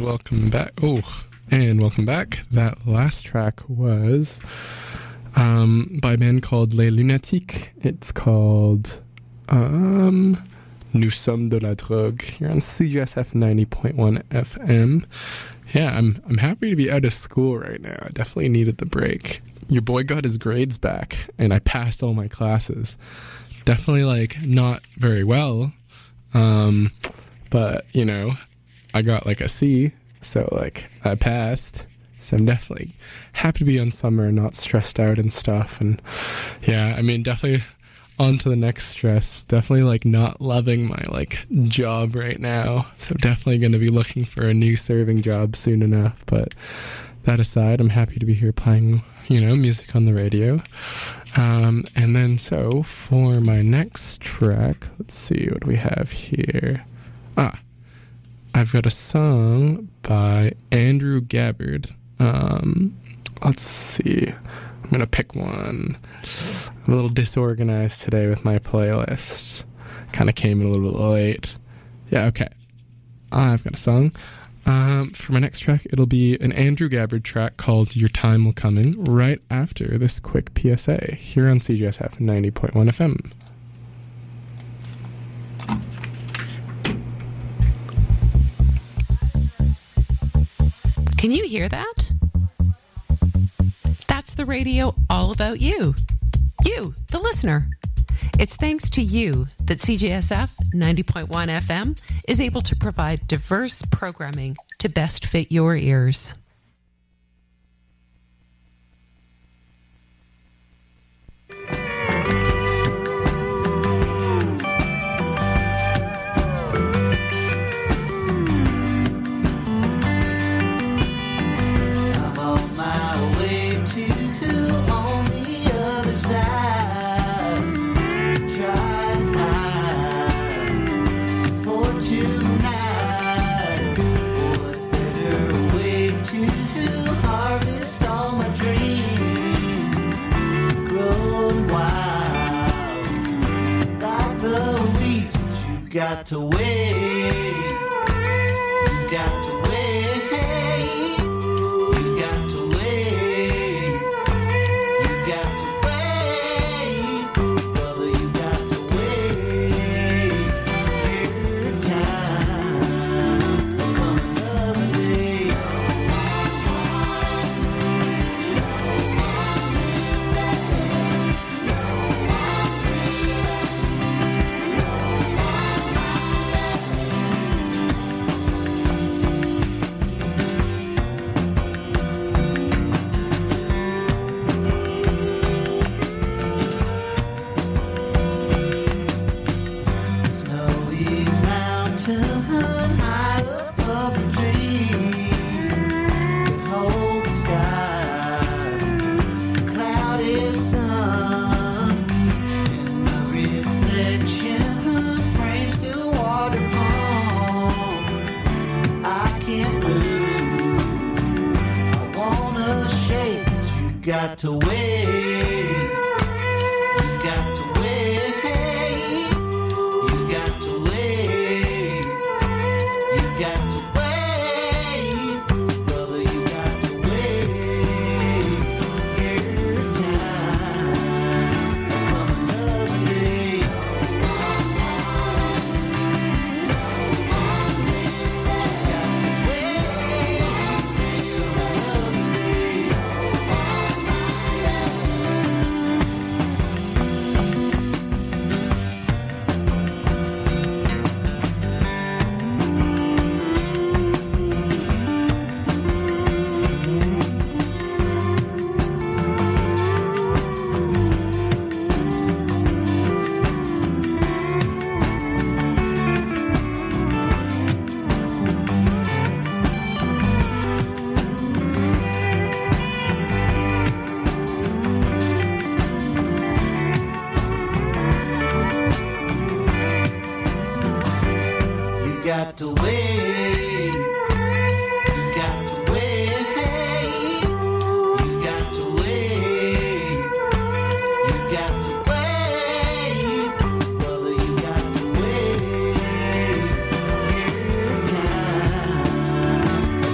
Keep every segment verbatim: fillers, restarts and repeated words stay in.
welcome back. Oh, and welcome back. That last track was um, by a band called Les Lunatiques. It's called um, Nous sommes de la drogue. Here on C G S F ninety point one F M. Yeah, I'm I'm happy to be out of school right now. I definitely needed the break. Your boy got his grades back, and I passed all my classes. Definitely, like, not very well. Um, but, you know, I got, like, a C, so, like, I passed. So I'm definitely happy to be on summer and not stressed out and stuff. And, yeah, I mean, definitely on to the next stress. Definitely, like, not loving my, like, job right now. So definitely going to be looking for a new serving job soon enough. But that aside, I'm happy to be here playing, you know, music on the radio. Um, and then so for my next track, let's see what we have here. Ah, I've got a song by Andrew Gabbard. Um, let's see. I'm going to pick one. I'm a little disorganized today with my playlist. Kind of came in a little bit late. Yeah, okay. I've got a song. Um, for my next track, it'll be an Andrew Gabbard track called Your Time Will Coming, right after this quick P S A here on C G S F ninety point one F M. Can you hear that? That's the radio all about you. You, the listener. It's thanks to you that C G S F ninety point one F M is able to provide diverse programming to best fit your ears. Got to wait. You got to wait. You got to wait. You got to wait. Brother, you got to wait. Your time will come another day. Got to wait. You got to wait. You got to wait. You got to wait. Brother, you got to wait. Your time will come another day. Got to wait. You got to wait. You got to wait. You got to wait. Brother, you got to wait. Your time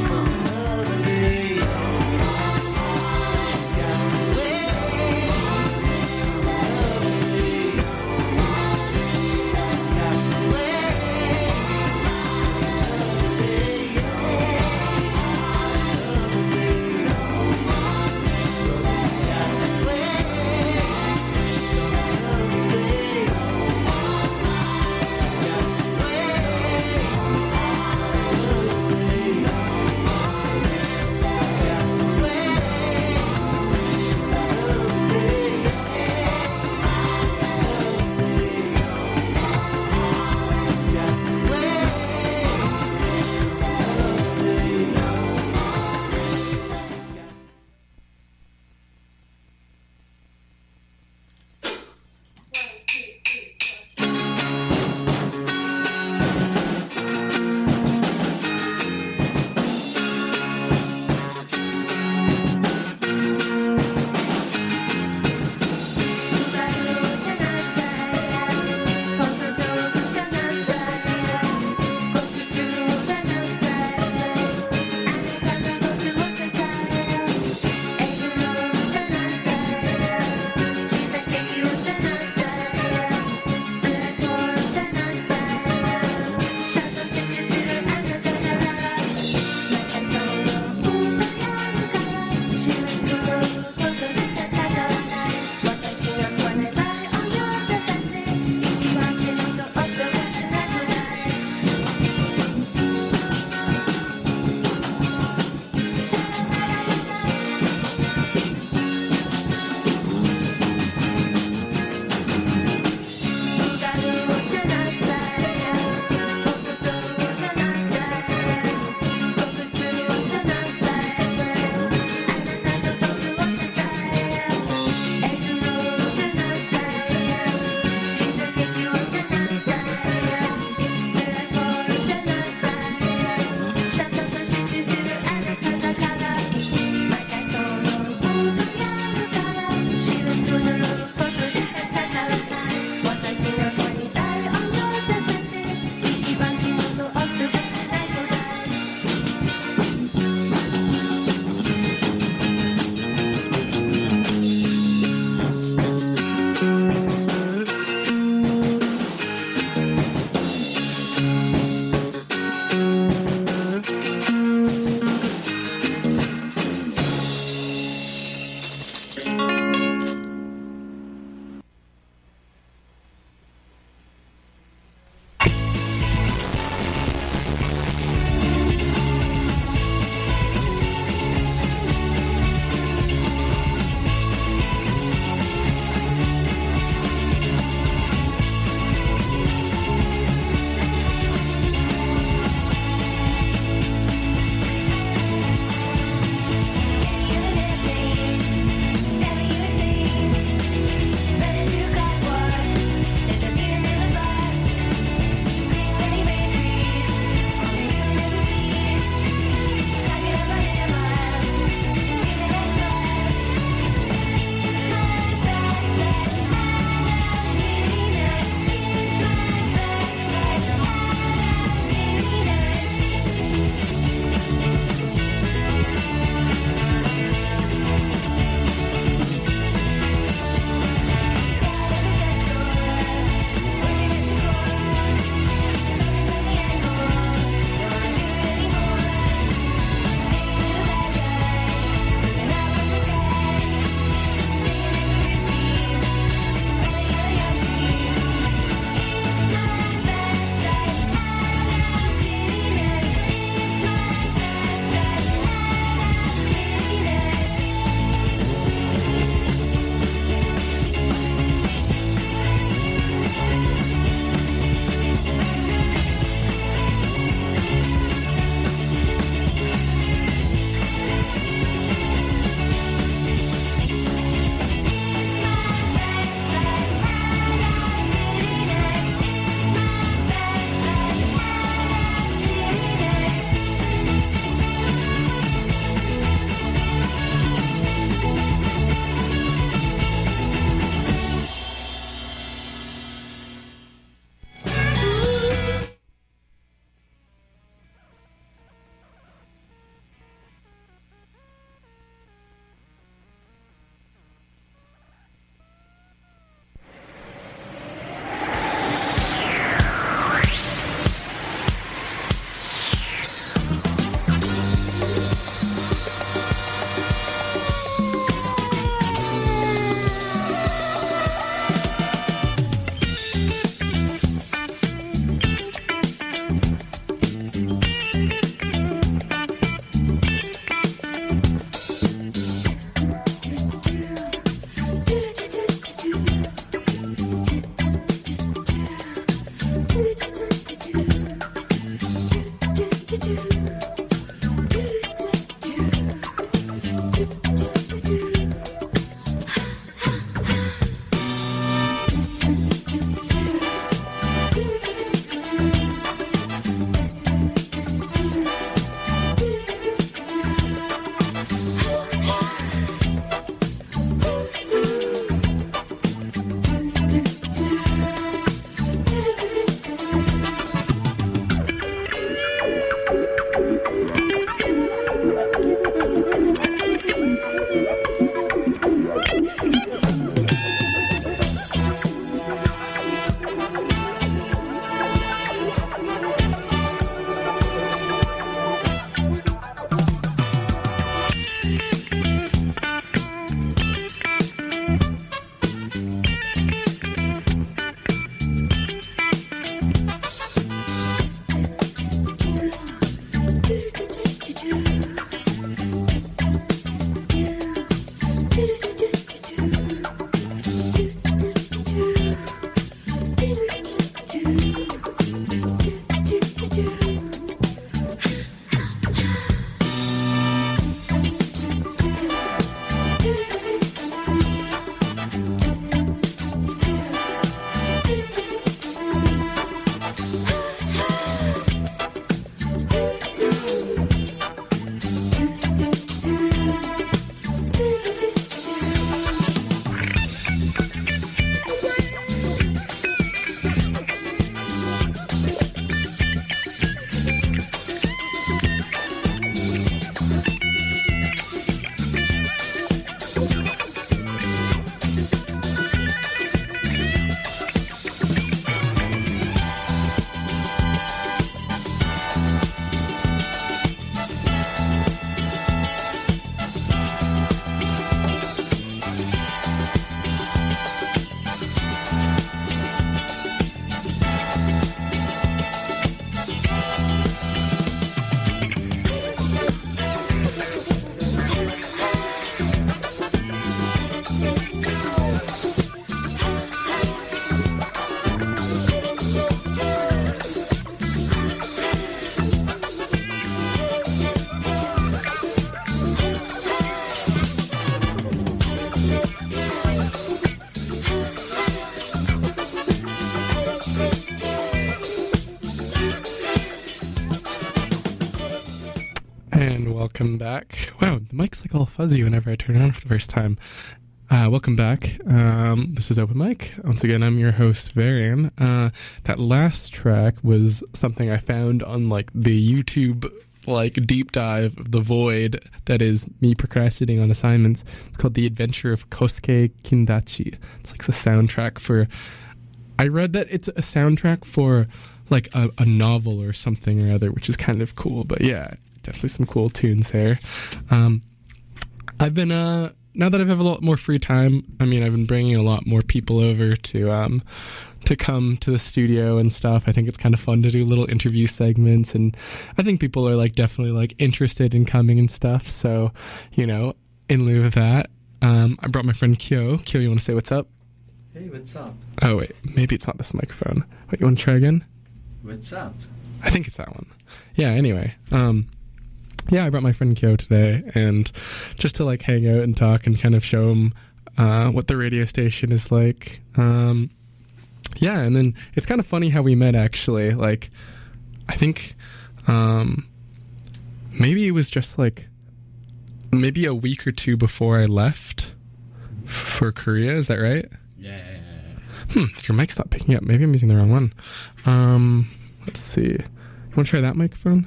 welcome back. Wow, the mic's like all fuzzy whenever I turn it on for the first time. Uh, welcome back. Um, this is Open Mic. Once again, I'm your host, Varian. Uh, that last track was something I found on like the YouTube like deep dive of the void that is me procrastinating on assignments. It's called The Adventure of Kosuke Kindachi. It's like the soundtrack for... I read that it's a soundtrack for like a, a novel or something or other, which is kind of cool. But yeah, definitely some cool tunes there. Um, I've been... uh. Now that I have a lot more free time, I mean, I've been bringing a lot more people over to um, to come to the studio and stuff. I think it's kind of fun to do little interview segments, and I think people are like definitely like interested in coming and stuff. So, you know, in lieu of that, um, I brought my friend Kyo. Kyo, you want to say what's up? Hey, what's up? Oh wait, maybe it's not this microphone. Wait, you want to try again? What's up? I think it's that one. Yeah. Anyway. Um, Yeah, I brought my friend Kyo today, and just to like hang out and talk and kind of show him uh, what the radio station is like. Um, yeah, and then it's kind of funny how we met actually. Like, I think um, maybe it was just like maybe a week or two before I left for Korea. Is that right? Yeah. Hmm, your mic's not picking up. Maybe I'm using the wrong one. Um, let's see. You want to try that microphone?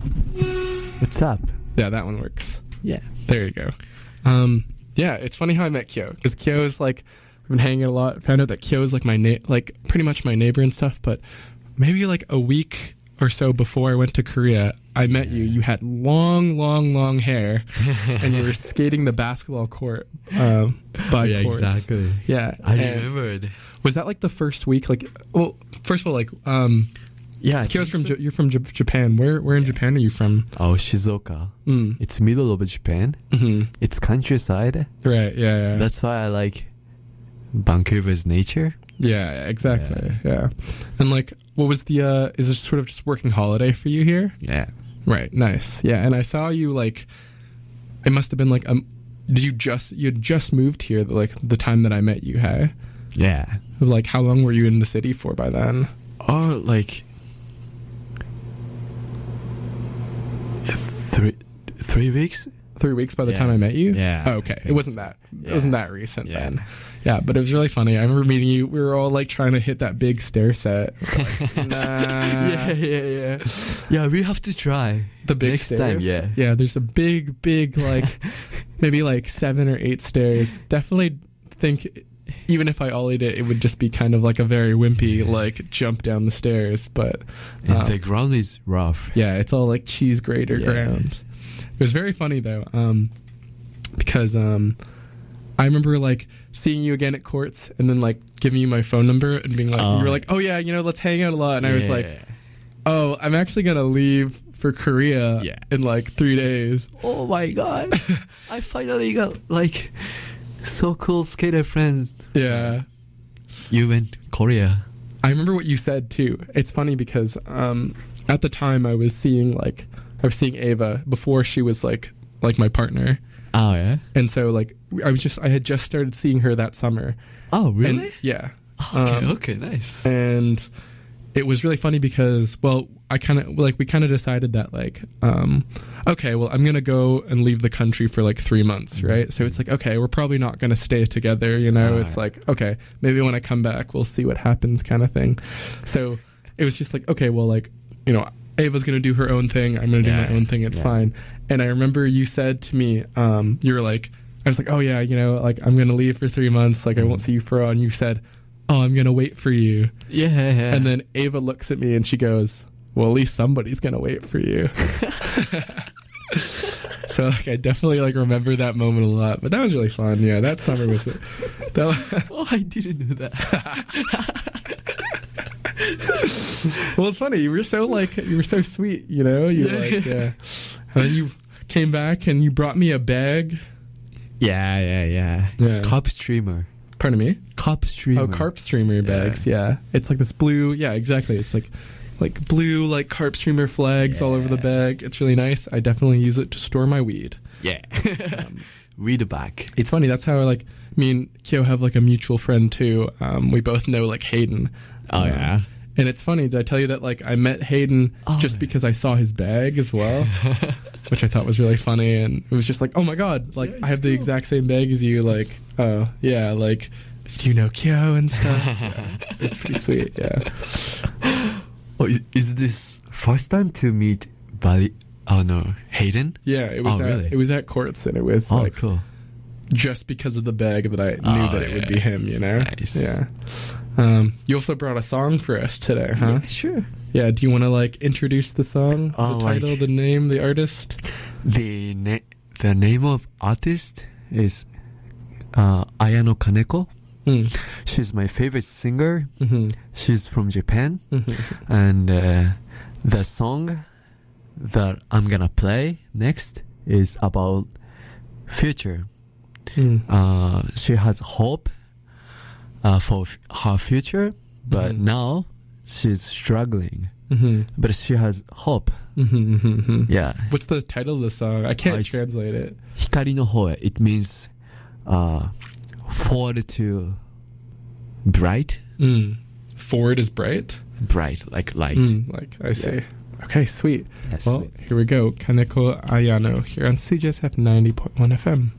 What's up? Yeah, that one works. Yeah. There you go. Um, yeah, it's funny how I met Kyo, because Kyo is like, we've been hanging out a lot. Found out that Kyo is like my na- like pretty much my neighbor and stuff. But maybe like a week or so before I went to Korea, I met you. You had long, long, long hair, and you were skating the basketball court um, by yeah, courts. exactly. Yeah, I and remembered. Was that like the first week? Like, well, first of all, like, um, Yeah, Kyo's from so. J- you're from J- Japan. Where where in yeah. Japan are you from? Oh, Shizuoka. Mm. It's middle of Japan. Mm-hmm. It's countryside. Right. Yeah. Yeah. That's why I like Vancouver's nature. Yeah. Exactly. Yeah. yeah. And like, what was the? uh Is this sort of just working holiday for you here? Yeah. Right. Nice. Yeah. And I saw you like. It must have been like um. Did you just you had just moved here like the time that I met you? Hey. Yeah. Like, how long were you in the city for by then? Oh, like three three weeks. Three weeks by the Yeah. time I met you? Yeah, Oh, okay. I It think wasn't so. that. It Yeah. wasn't that recent Yeah. then. Yeah, but it was really funny. I remember meeting you. We were all like trying to hit that big stair set. Like, nah. yeah, yeah, yeah. Yeah, we have to try The big next stairs. time. Yeah. Yeah, there's a big, big, like, maybe like seven or eight stairs. Definitely think, even if I ollied it, it would just be kind of like a very wimpy, like, jump down the stairs. But And um, the ground is rough. yeah, it's all like cheese grater Yeah. ground. It was very funny though, um, because um, I remember like seeing you again at courts and then like giving you my phone number and being like, Oh. you were like, oh yeah, you know, let's hang out a lot. And I was Yeah. like, oh, I'm actually gonna leave for Korea Yeah. in like three days. oh my god, I finally got like so cool skater friends. Yeah. You went Korea. I remember what you said too. It's funny because um, at the time I was seeing like I was seeing Ava before she was like like my partner, Oh yeah. and so like I was just I had just started seeing her that summer. Oh really? And, yeah. okay. um, okay. Nice. And it was really funny because well I kind of like we kind of decided that like um, okay, well I'm gonna go and leave the country for like three months, right? So it's like okay, we're probably not gonna stay together, you know. Right. It's like okay, maybe when I come back we'll see what happens, kind of thing. So it was just like okay, well like you know. Ava's going to do her own thing. I'm going to Yeah, do my own thing. It's yeah. fine. And I remember you said to me, um, you were like, I was like, oh yeah, you know, like I'm going to leave for three months. Like I won't see you for a while. And you said, oh, I'm going to wait for you. Yeah, yeah. And then Ava looks at me and she goes, well, at least somebody's going to wait for you. So like I definitely like remember that moment a lot. But that was really fun. Yeah, that summer was it. That, oh, I didn't know that. well, it's funny. You were so like you were so sweet, you know. You Yeah. like yeah. And then you came back and you brought me a bag. yeah, yeah, yeah. Yeah. Carp streamer. Pardon me. Carp streamer. Oh, carp streamer bags. Yeah, it's like this blue. Yeah, exactly. It's like like blue like carp streamer flags all over the Yeah. bag. It's really nice. I definitely use it to store my weed. Yeah. Um, Read back. it's funny. That's how like me and Kyo have like a mutual friend too. Um, we both know like Hayden. Oh, Um, yeah? And it's funny. Did I tell you that like I met Hayden Oh, just yeah. because I saw his bag as well? which I thought was really funny. And it was just like, oh my god, like Yeah, I have it's the cool. exact same bag as you. Like, oh yeah, like do you know Kyo and stuff? Yeah, it's pretty sweet. Yeah. Oh, is, is this first time to meet Bali? Oh no, Hayden. Yeah, it was Oh, at really? it was at Courts, and it was Oh, like cool. just because of the bag that I knew Oh, that it would yeah. be him. You know. Nice. Yeah. Um, you also brought a song for us today, huh? Yeah, sure. Yeah. Do you want to like introduce the song, Oh, the title, like- the name, the artist? The na- the name of artist is uh, Ayano Kaneko. Mm. She's my favorite singer. Mm-hmm. She's from Japan, Mm-hmm. and uh, the song that I'm gonna play next is about future. Mm. Uh, she has hope uh, for f- her future, but Mhm. now she's struggling. Mm-hmm. But she has hope. Mm-hmm. Mm-hmm. Yeah. What's the title of the song? I can't Oh, it's- translate it. Hikari no hoe. It means uh, forward to bright. Mm. Forward is bright. Bright, like light. Mm, like I see. Okay, sweet. Yes, Well, sweet. here we go. Kaneko Ayano here on C J S F ninety point one F M.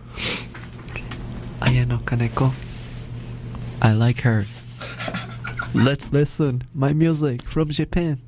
Ayano Kaneko. I like her. Let's listen my music from Japan.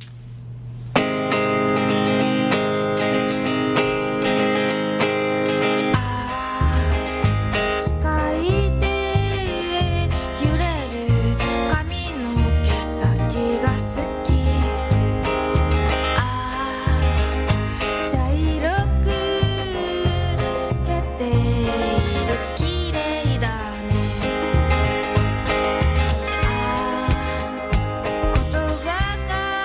視界で揺れる髪の毛先が好きああ茶色く透けている綺麗だねああ言葉が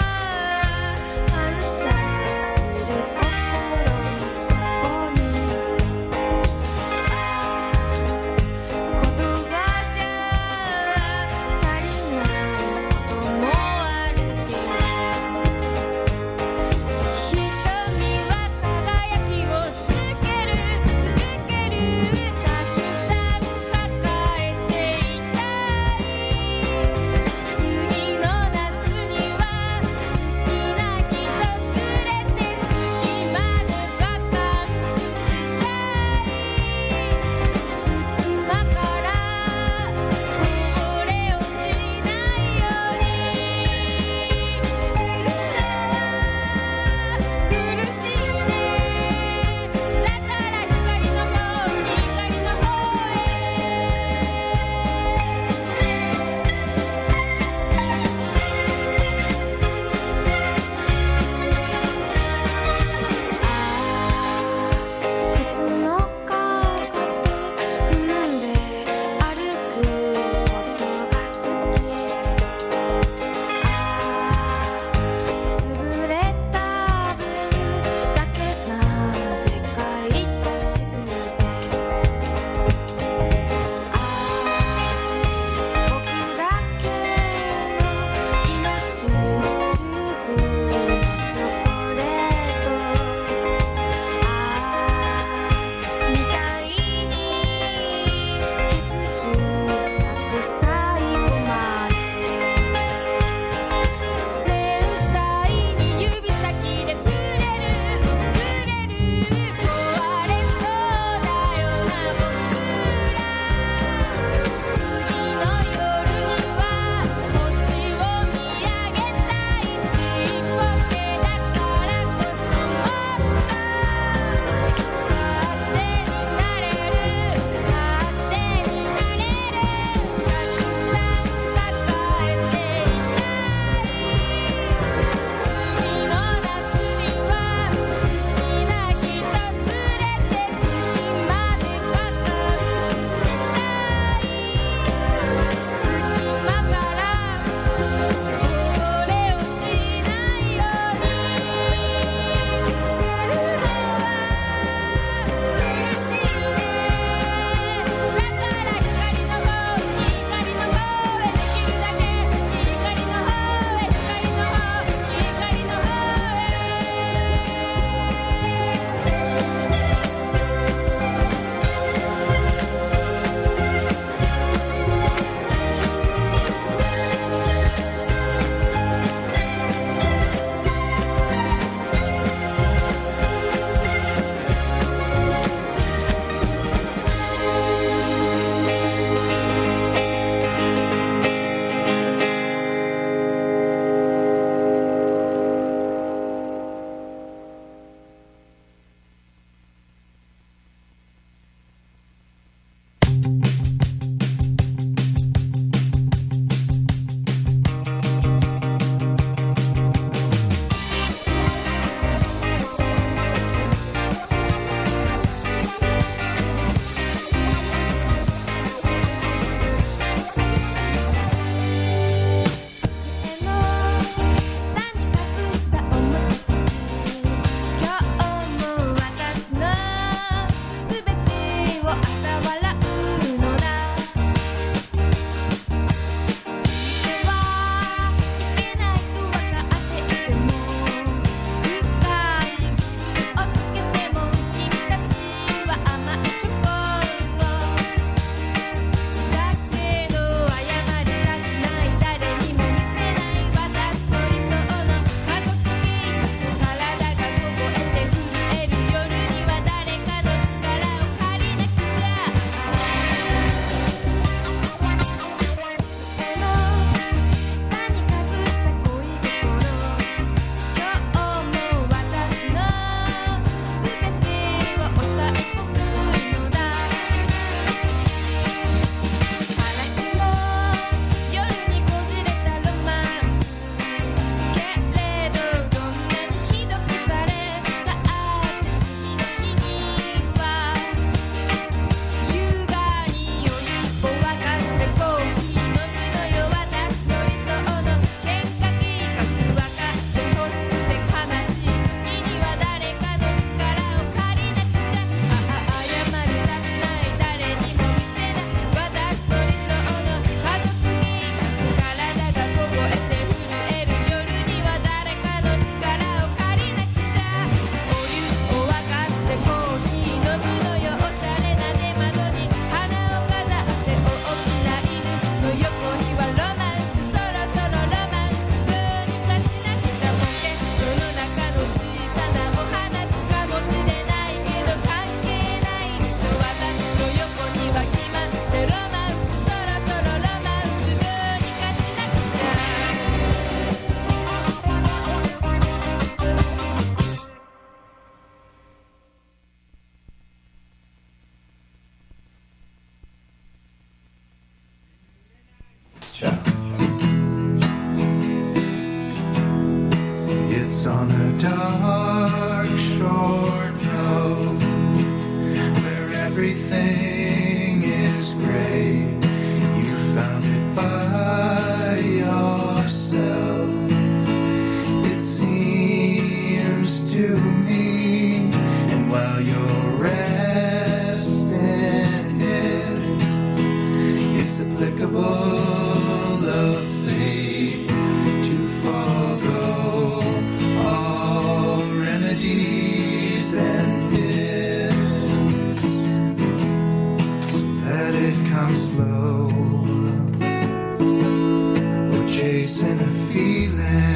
dark short road where everything is gray. You found it by yourself, it seems to me. And while you're resting it, it's applicable of fate to forego all remedies and pills. So let it come slow, or chasing a feeling